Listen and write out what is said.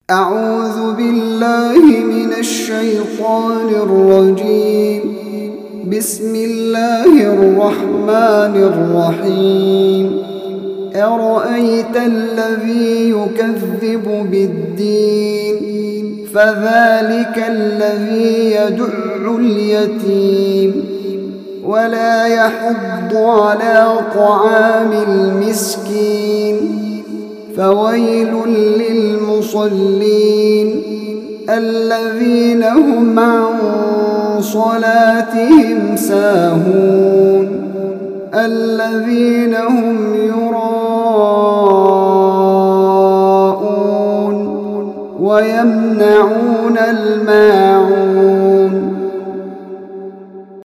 أعوذ بالله من الشيطان الرجيم. بسم الله الرحمن الرحيم. أرأيت الذي يكذب بالدين فذلك الذي يدع اليتيم ولا يحض على طعام المسكين فويل للمصلين الذين هم عن صلاتهم ساهون الذين هم يراءون ويمنعون الماعون